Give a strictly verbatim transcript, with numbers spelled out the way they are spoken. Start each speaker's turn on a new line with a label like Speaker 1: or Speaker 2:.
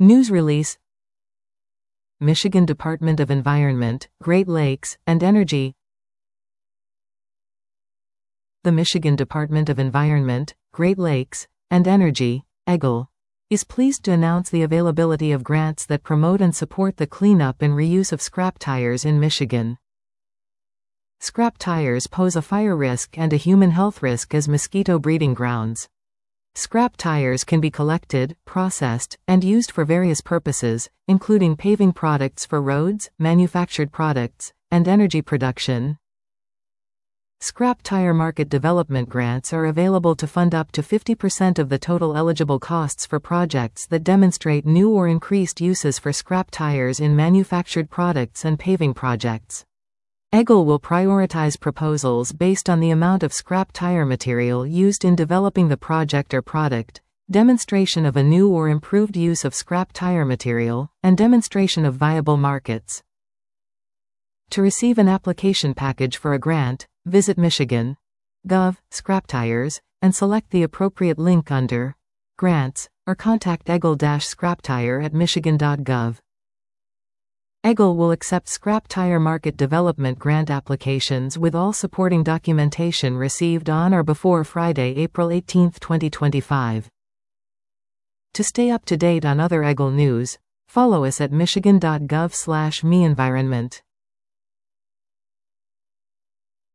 Speaker 1: News release. Michigan Department of Environment, Great Lakes, and Energy. The Michigan Department of Environment, Great Lakes, and Energy, E G L, is pleased to announce the availability of grants that promote and support the cleanup and reuse of scrap tires in Michigan. Scrap tires pose a fire risk and a human health risk as mosquito breeding grounds. Scrap tires can be collected, processed, and used for various purposes, including paving products for roads, manufactured products, and energy production. Scrap tire market development grants are available to fund up to fifty percent of the total eligible costs for projects that demonstrate new or increased uses for scrap tires in manufactured products and paving projects. E G L will prioritize proposals based on the amount of scrap tire material used in developing the project or product, demonstration of a new or improved use of scrap tire material, and demonstration of viable markets. To receive an application package for a grant, visit Michigan dot gov slash scrap tires and select the appropriate link under Grants, or contact E G L scrap tire at michigan dot gov. E G L will accept scrap tire market development grant applications with all supporting documentation received on or before Friday, April eighteenth, twenty twenty-five. To stay up to date on other E G L news, follow us at michigan dot gov slash me environment.